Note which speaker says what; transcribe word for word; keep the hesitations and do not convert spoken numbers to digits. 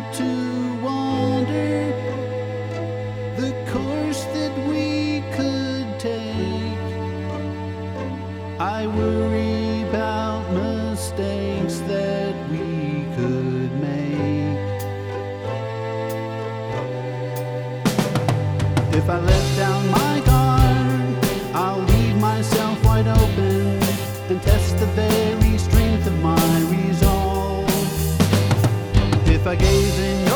Speaker 1: to wander the course that we could take. I worry about mistakes that we could make. If I let down my guard, I'll leave myself wide open and test the very strength of my resolve. If I gaze in